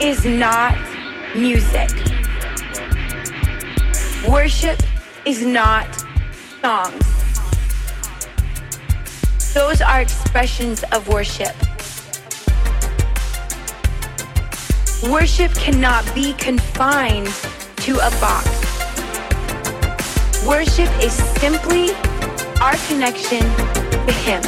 is not music. Worship is not songs. Those are expressions of worship. Worship cannot be confined to a box. Worship is simply our connection to Him.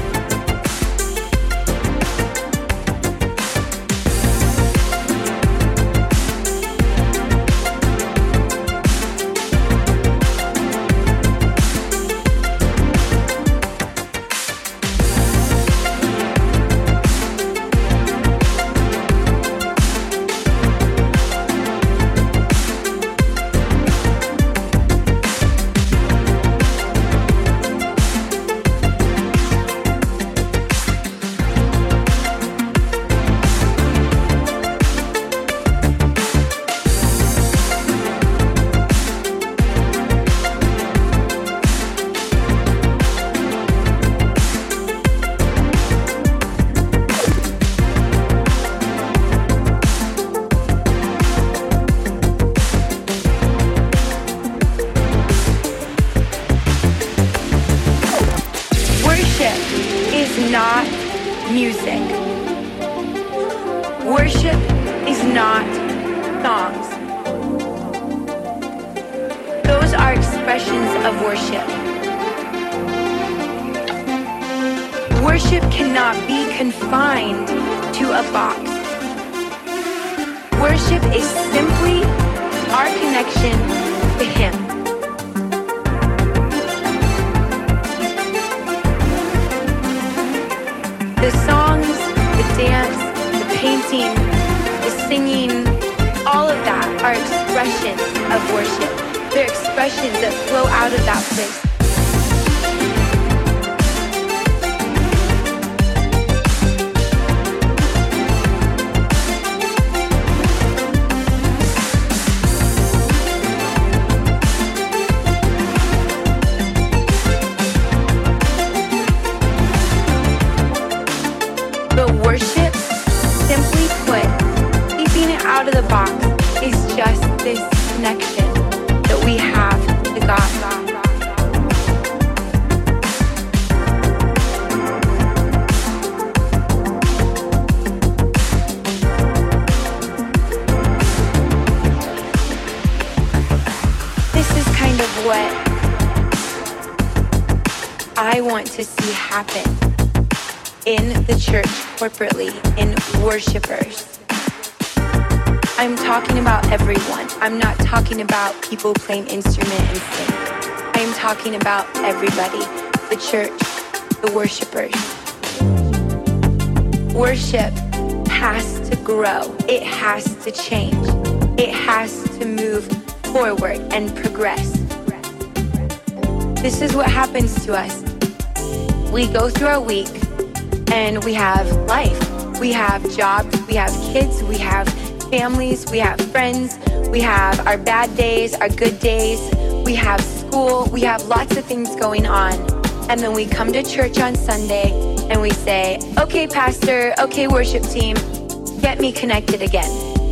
Not music. Worship is not songs. Those are expressions of worship. Worship cannot be confined to a box. Worship is simply our connection to Him. The songs, the dance, the painting, the singing, all of that are expressions of worship. They're expressions that flow out of that place. Worship, simply put, keeping it out of the box, is just this connection that we have to God. This is kind of what I want to see happen in the church corporately, in worshipers. I'm talking about everyone. I'm not talking about people playing instrument and sing. I am talking about everybody, the church, the worshipers. Worship has to grow. It has to change. It has to move forward and progress. This is what happens to us. We go through our week, and we have life. We have jobs, we have kids, we have families, we have friends, we have our bad days, our good days, we have school, we have lots of things going on. And then we come to church on Sunday and we say, okay, pastor, okay, worship team, get me connected again.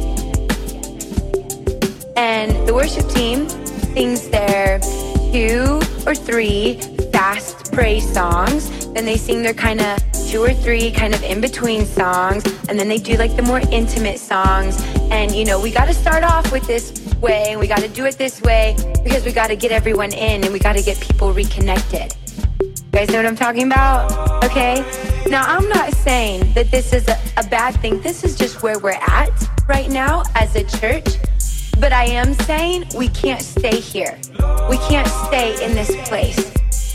And the worship team sings their 2 or 3 fast praise songs. Then they sing their kind of 2 or 3 kind of in-between songs, and then they do like the more intimate songs. And you know, we got to start off with this way, and we got to do it this way because we got to get everyone in, and we got to get people reconnected. You guys know what I'm talking about? Okay? Now, I'm not saying that this is a bad thing. This is just where we're at right now as a church. But I am saying we can't stay here. We can't stay in this place.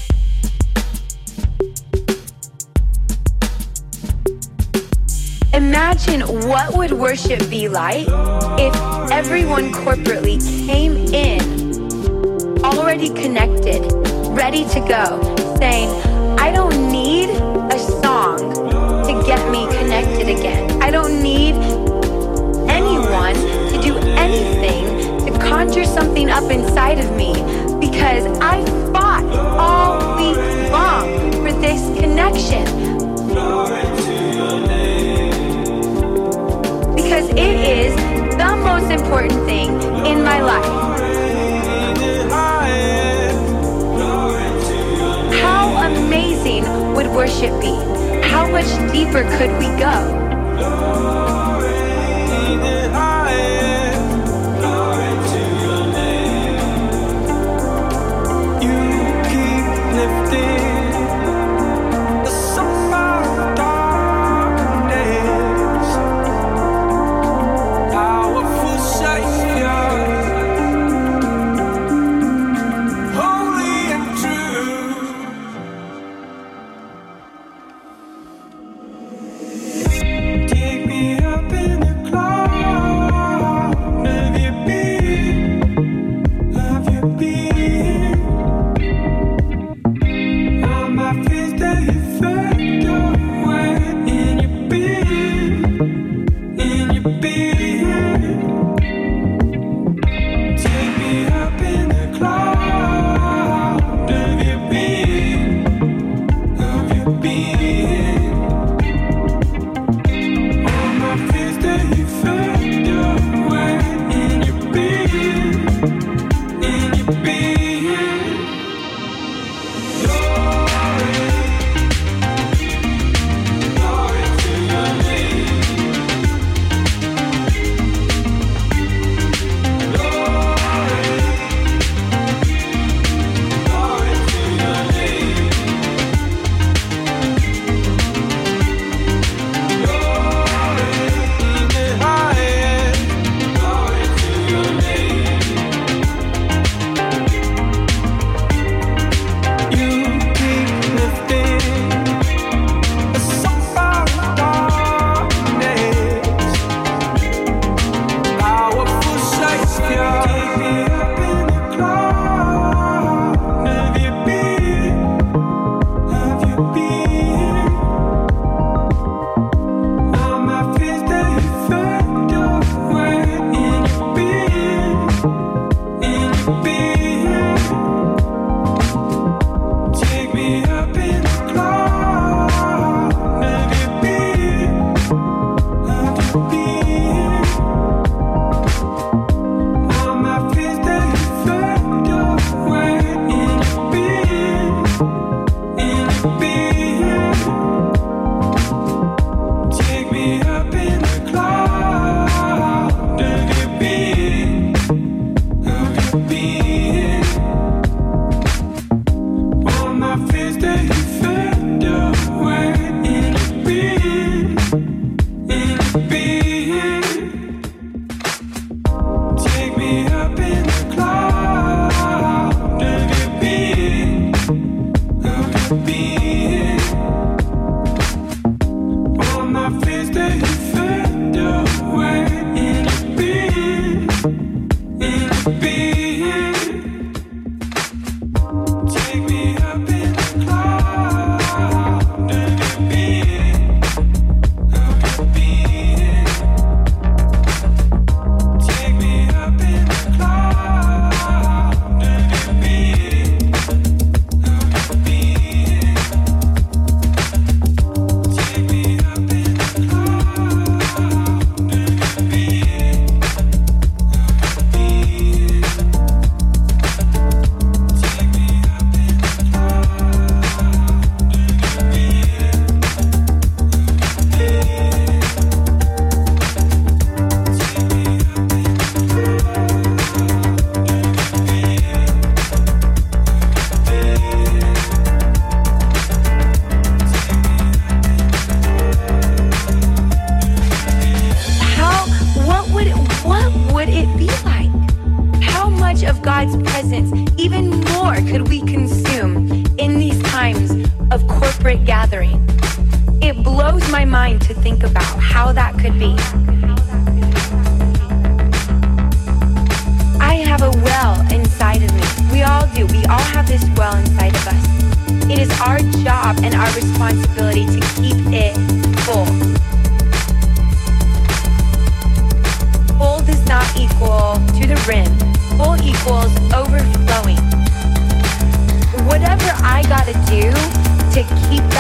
Imagine what would worship be like if everyone corporately came in, already connected, ready to go, saying, I don't need a song to get me connected again. I don't need anyone to do anything to conjure something up inside of me because I fought all week long for this connection. Because it is the most important thing in my life. How amazing would worship be? How much deeper could we go?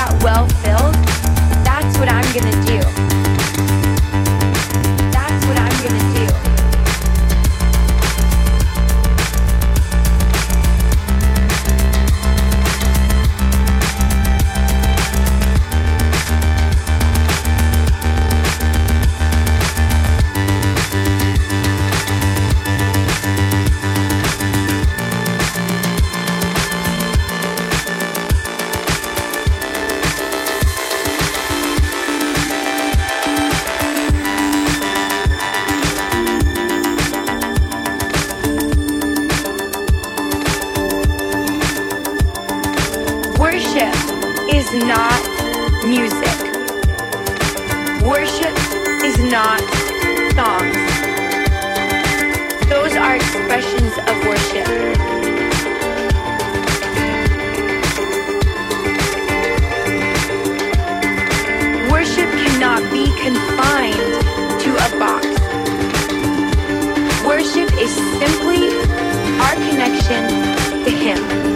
That's what I'm I'm gonna do. Worship is not music. Worship is not songs. Those are expressions of worship. Worship cannot be confined to a box. Worship is simply our connection to Him.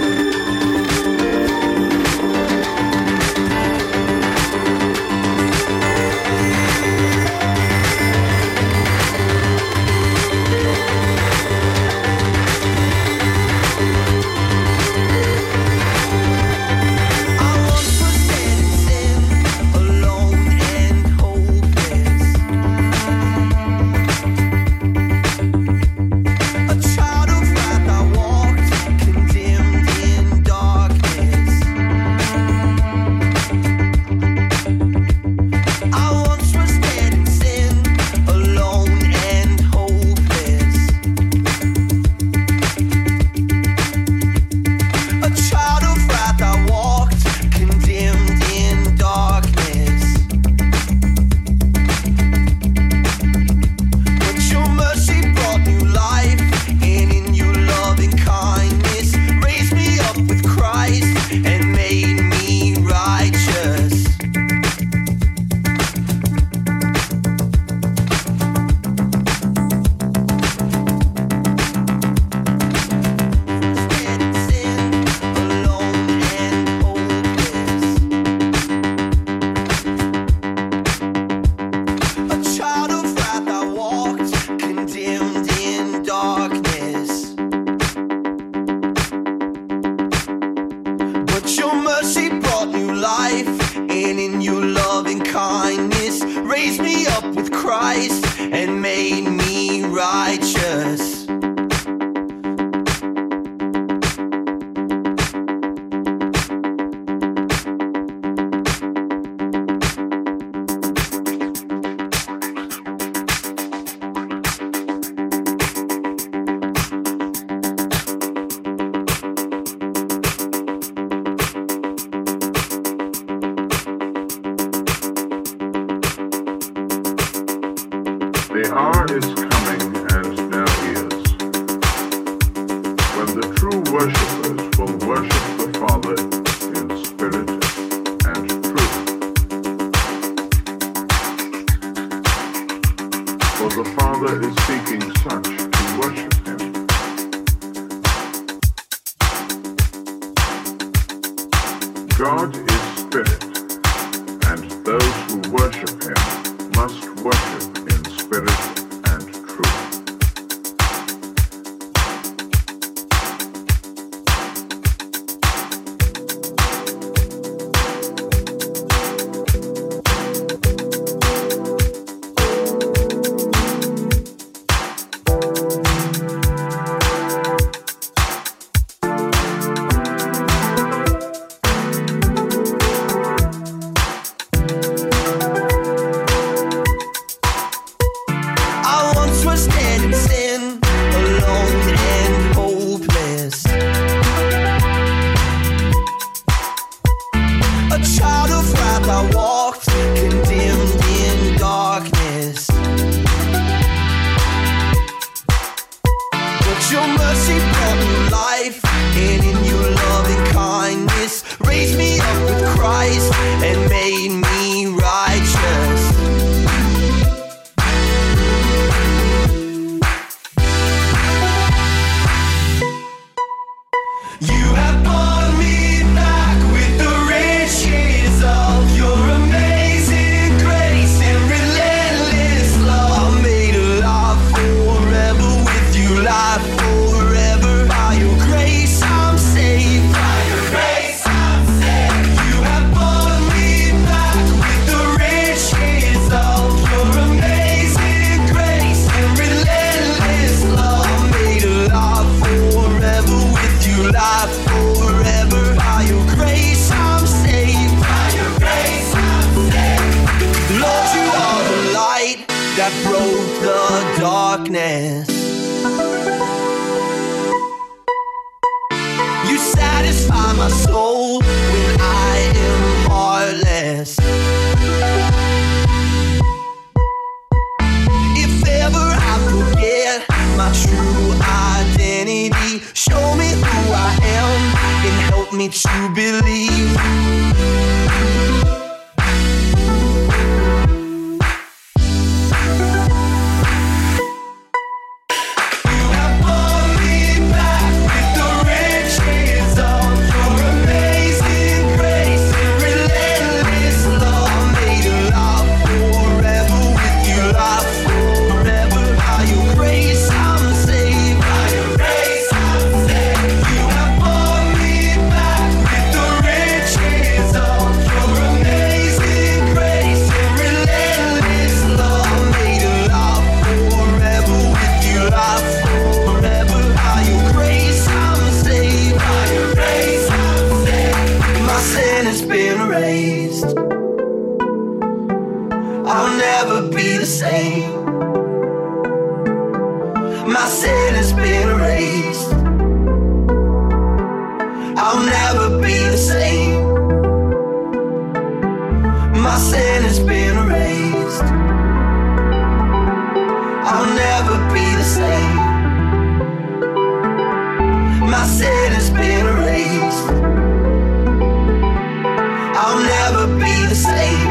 The hour is coming, and now is, when the true worshippers will worship the Father in spirit and truth. For the Father is seeking such to worship Him. God is spirit, and those who worship Him must worship in spirit and truth. Made satisfy my soul when I am heartless. If ever I forget my true identity, show me who I am and help me to believe. I'll never be the same. My sin has been erased. I'll never be the same. My sin has been erased. I'll never be the same. My sin has been erased. I'll never be the same.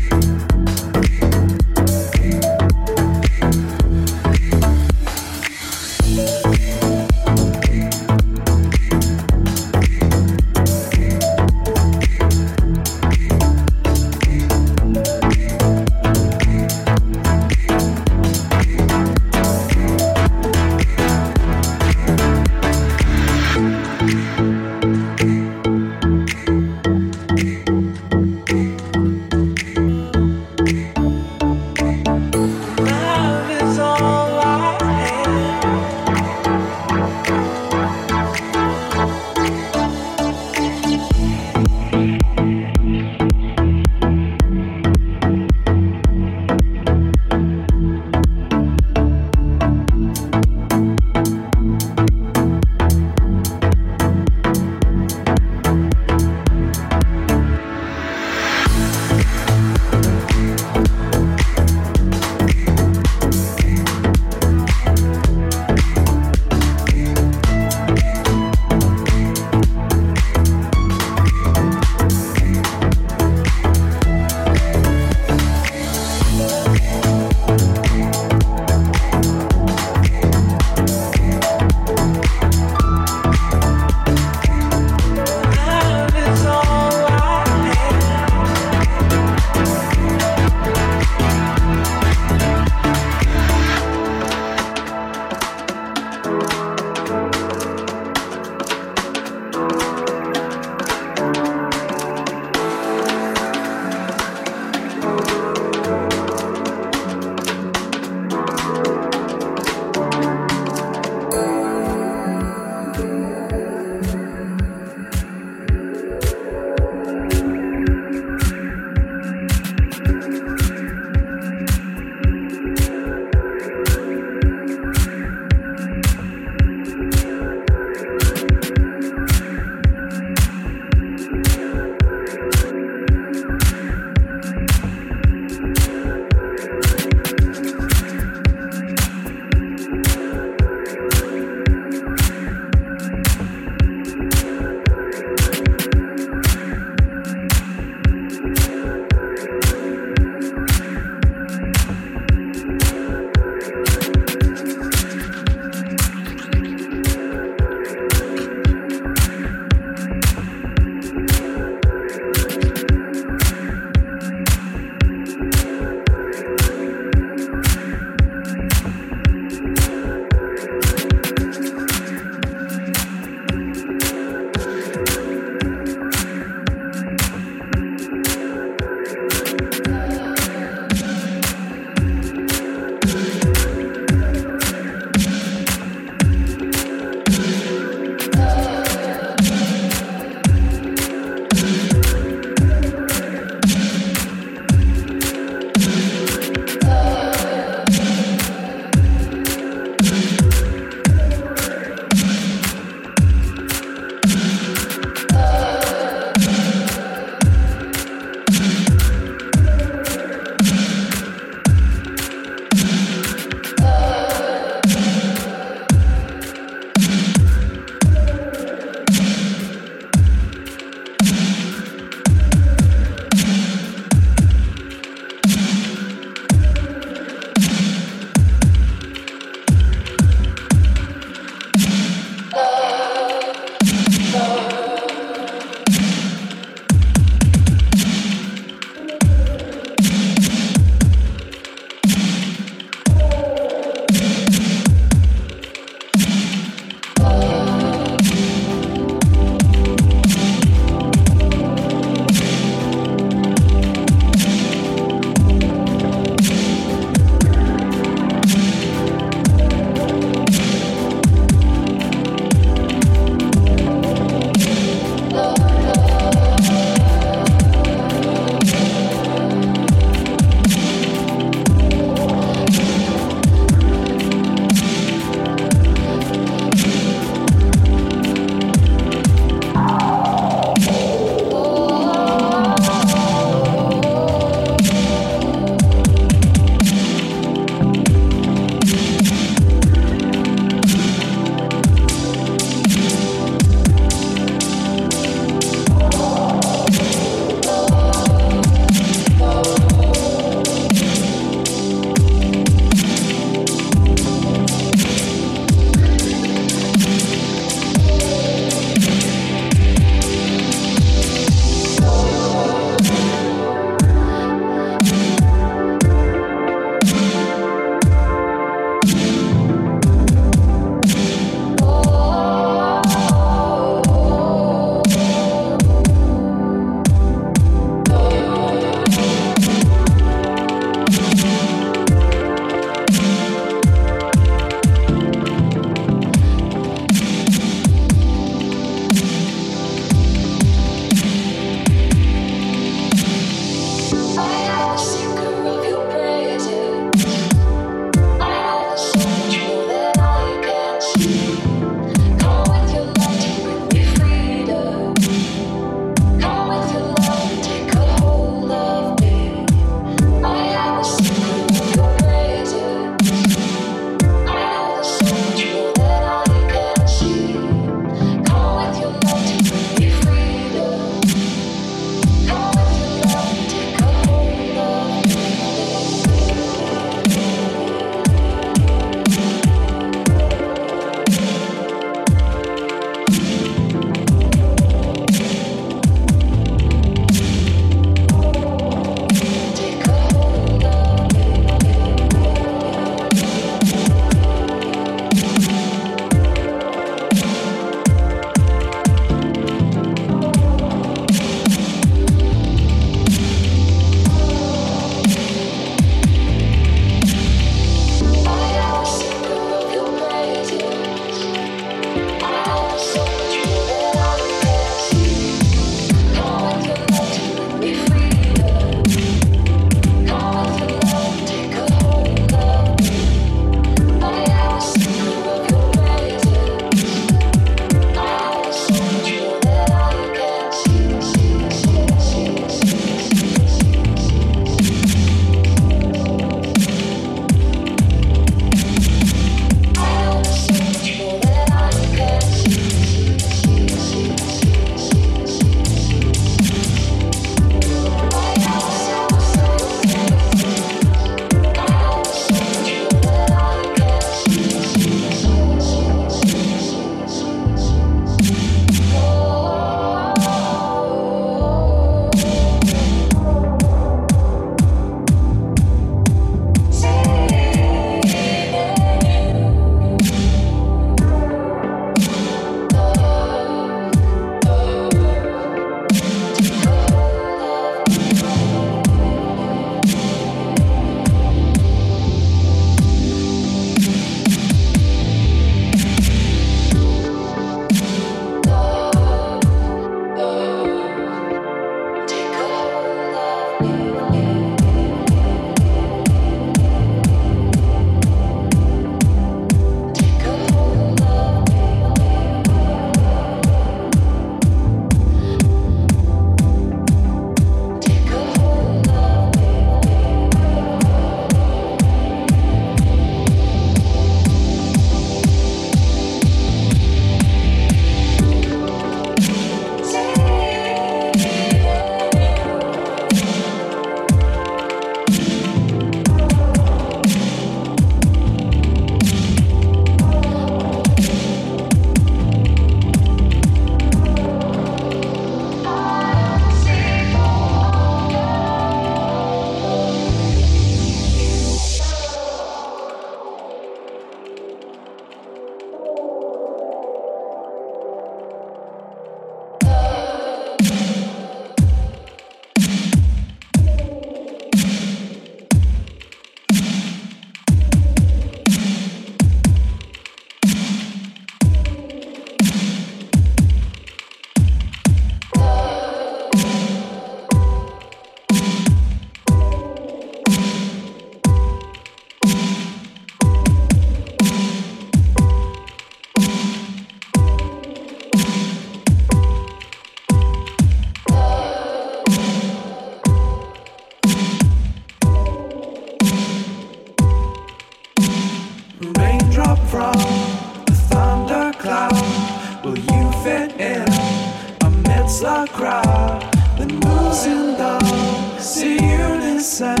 It's a crowd that moves in the unison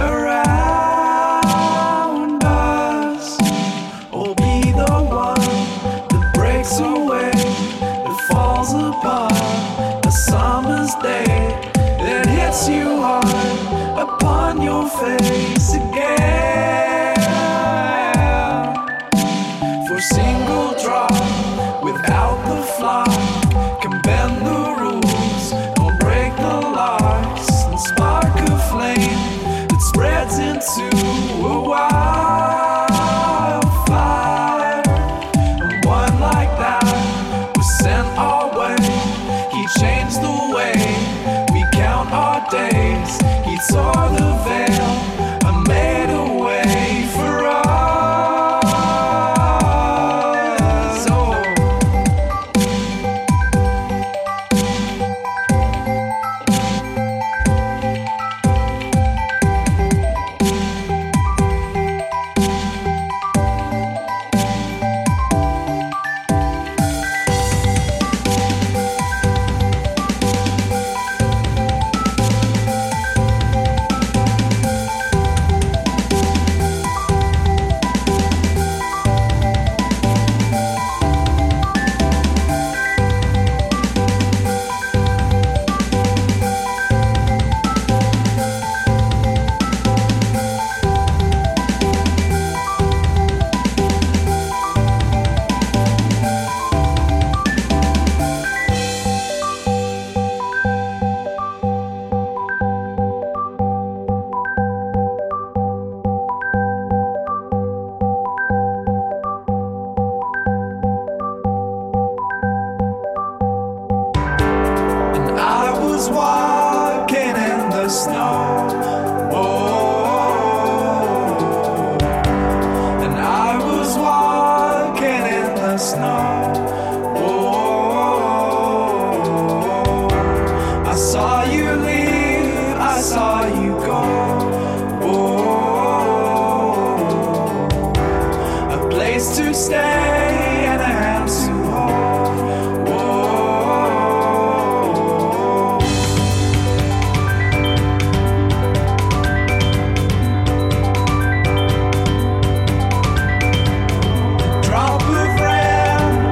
around us. Or be the one that breaks away, that falls apart. A summer's day that hits you hard upon your face again. For single drop without the fly can bend the rules or break the locks and spark a flame that spreads into a wildfire. And one like that was sent our way. He changed the way we count our days. He tore the veil and made a way for us. Drop of rain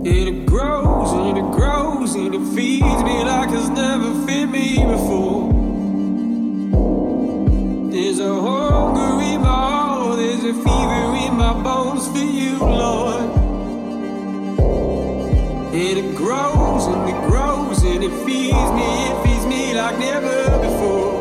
It grows and it grows and it feeds me like it's never fed me before. There's a hunger in my heart, there's a fever in my bones for you, Lord. And it grows and it grows and it feeds me like never before.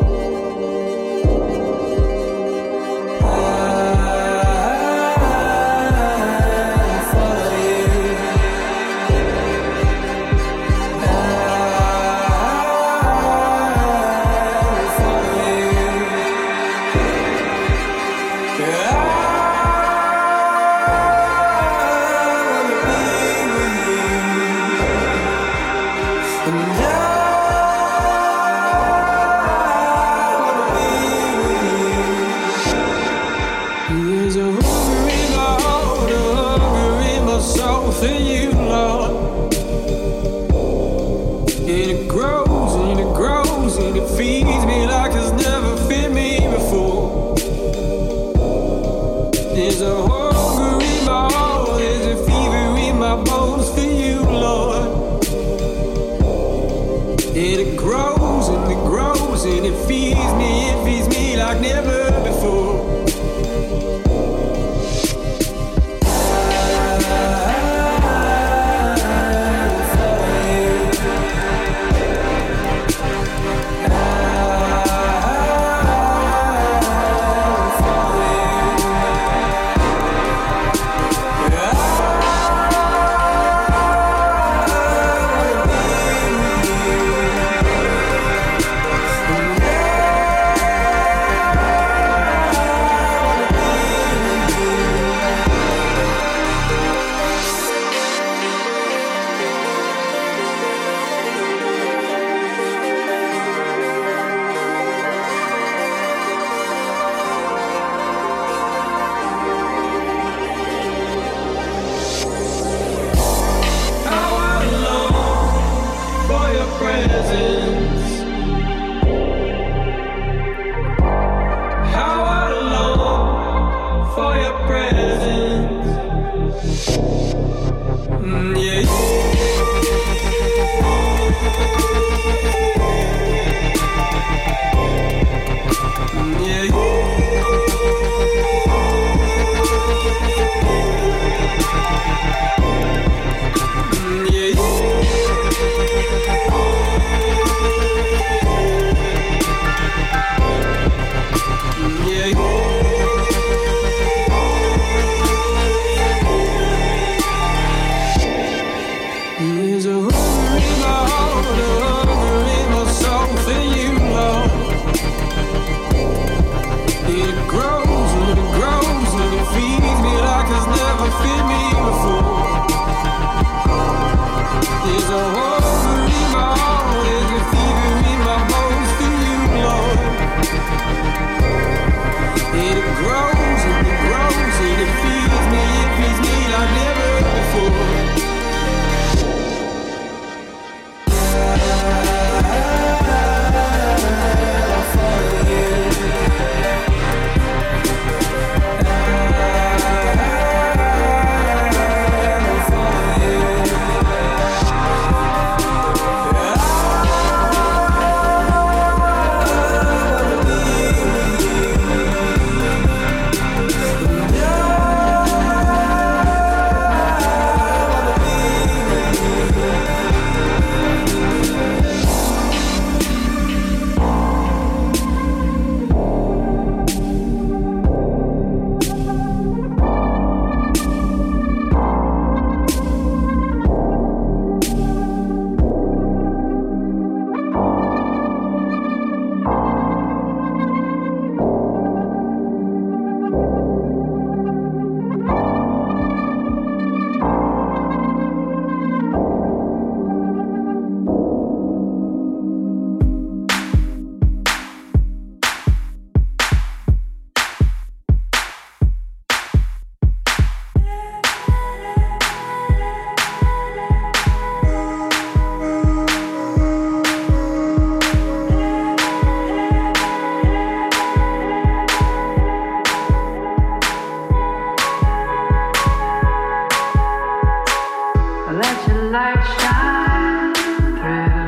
light shine through.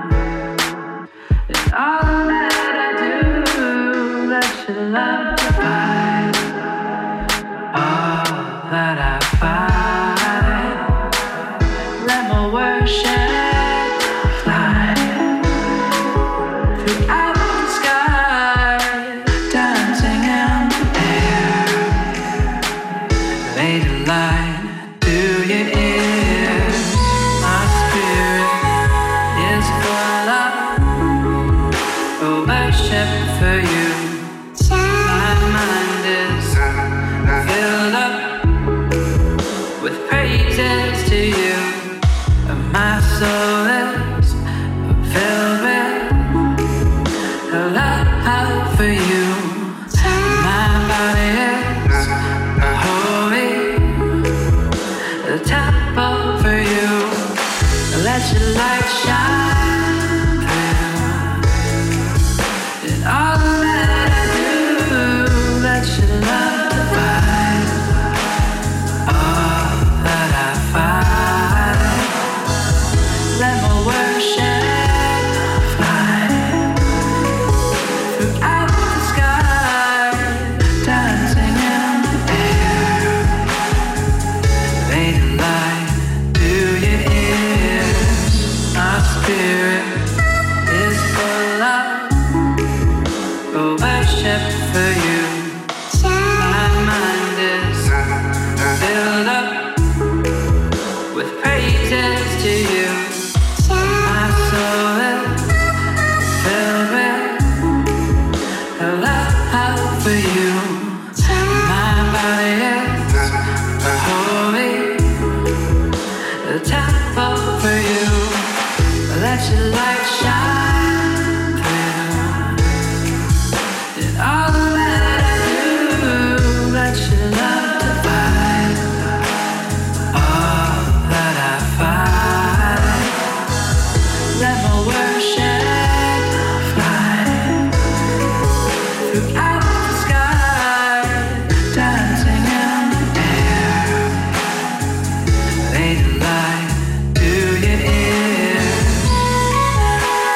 In all that I do, let your love divide all that I find. Let my worship fly throughout the sky, dancing in the air. Lay the light to your ears. My spirit is full of worship for you. My mind is filled up with praises to you. My soul is filled with love for you. My body is a holy temple for you. Let your light shine through. In all that I do, let your love divide all that I find. Let my worship fly throughout the sky, dancing in the air. Lay the light to your ears. My spirit is full of worship for you. My mind is filled up with praises to you. My soul is filled with love for you. My body is a holy temple for you. Let your light shine through. In all that I do, let your love divide all that I find. Let my worship fly throughout the sky, dancing in the air. Lay the light to your ears.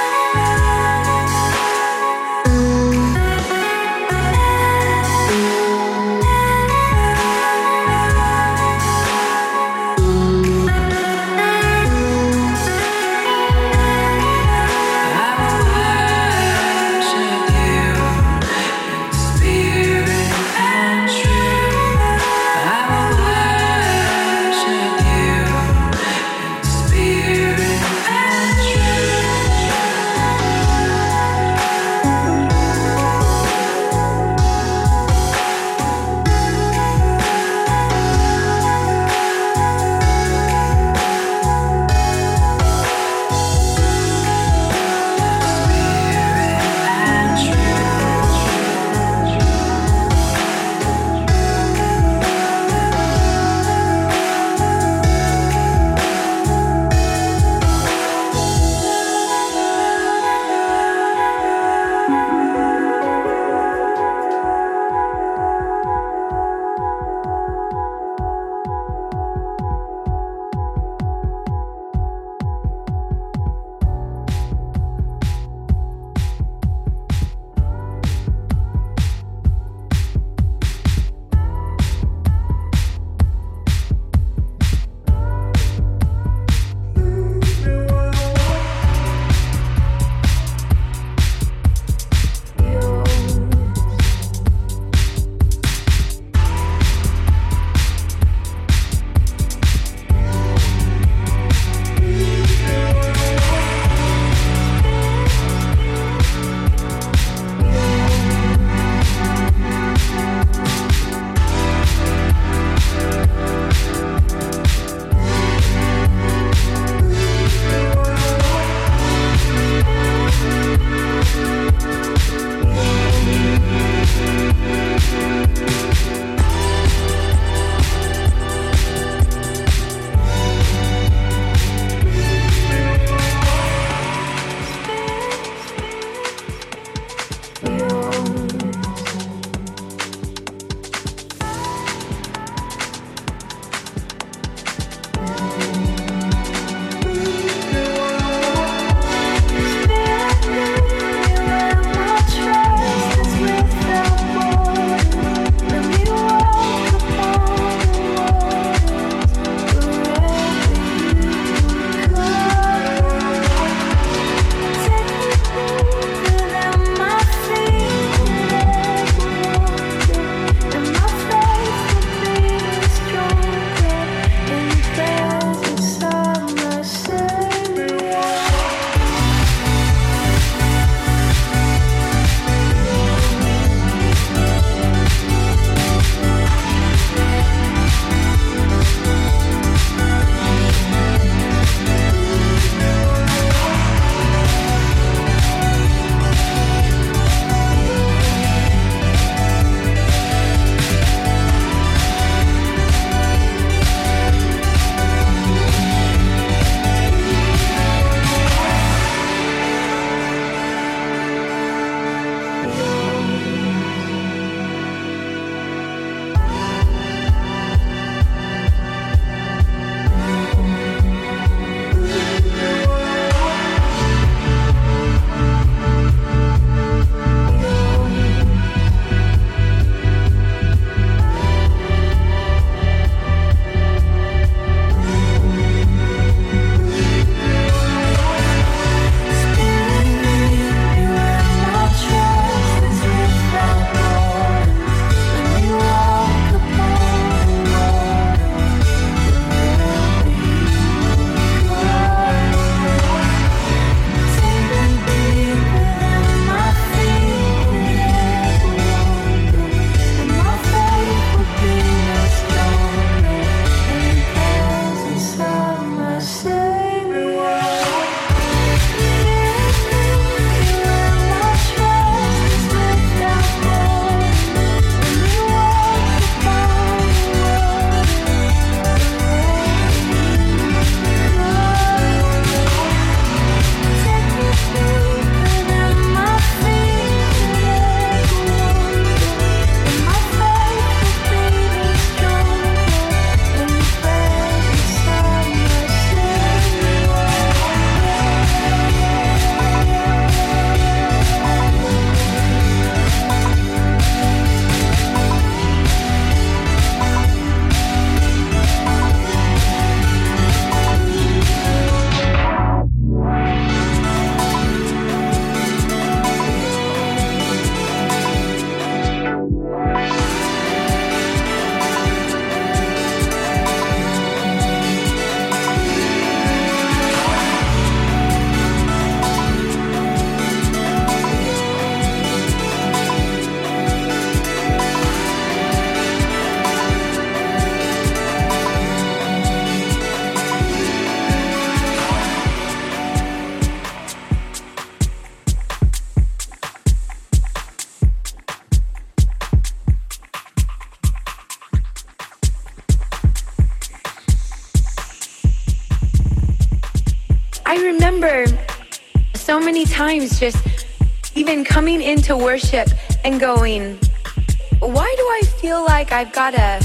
remember so many times just even coming into worship and going, why do I feel like I've got to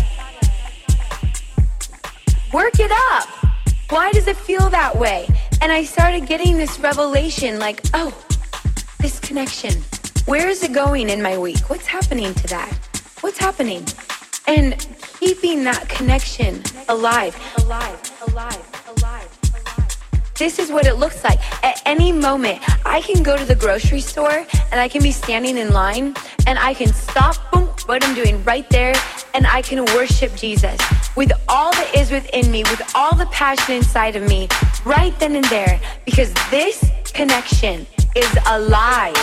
work it up? Why does it feel that way? And I started getting this revelation like, oh, this connection. Where is it going in my week? What's happening to that? What's happening? And keeping that connection alive. This is what it looks like. At any moment, I can go to the grocery store and I can be standing in line and I can stop, boom, what I'm doing right there, and I can worship Jesus with all that is within me, with all the passion inside of me, right then and there, because this connection is alive.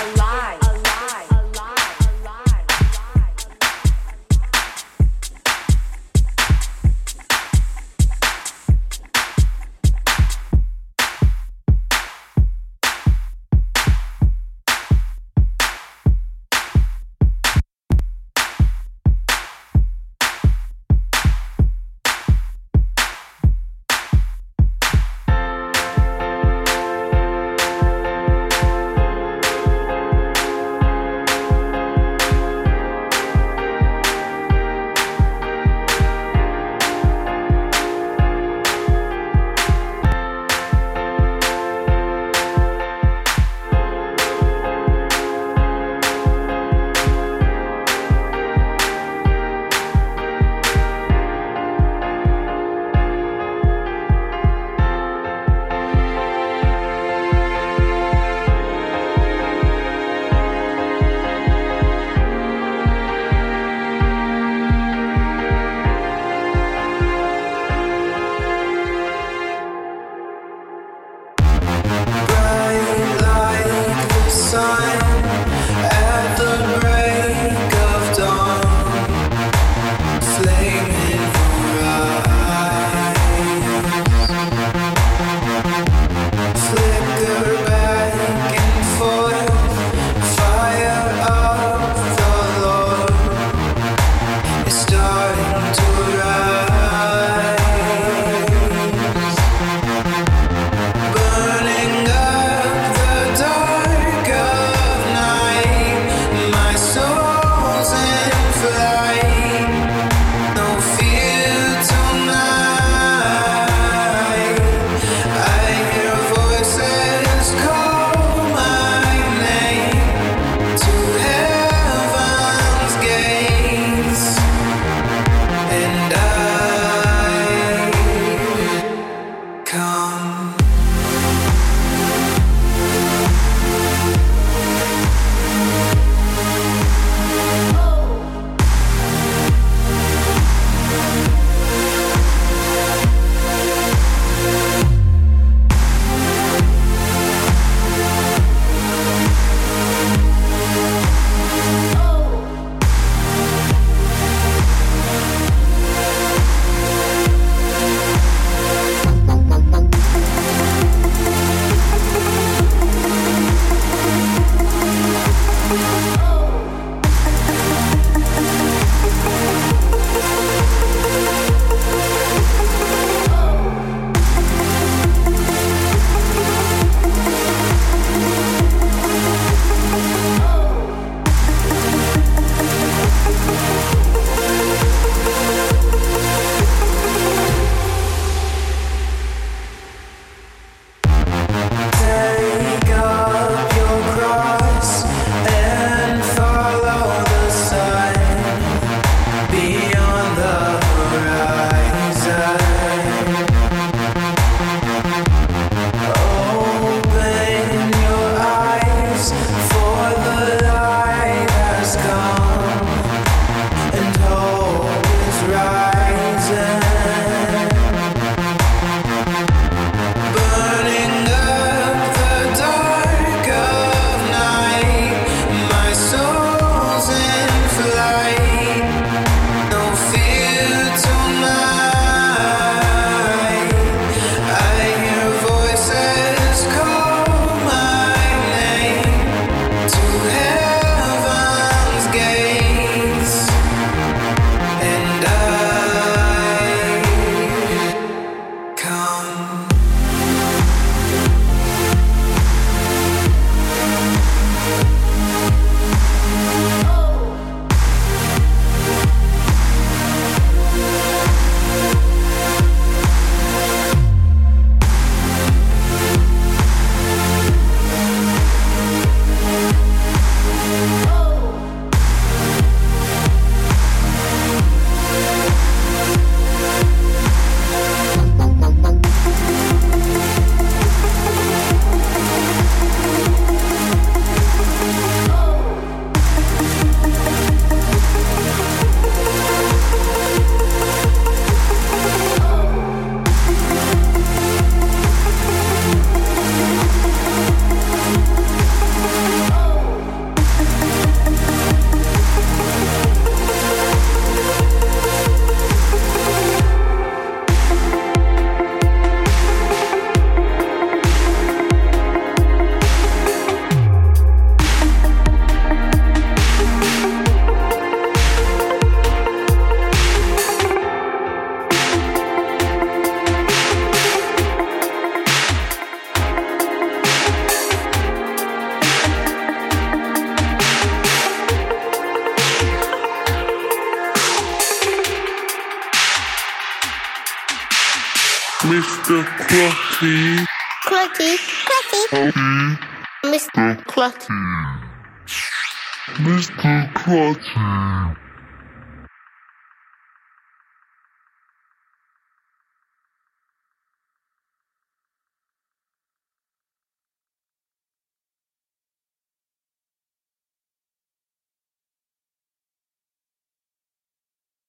Mr. Clutty. Clutty, Clutty. Mr. Clutty. Mr. Clutty.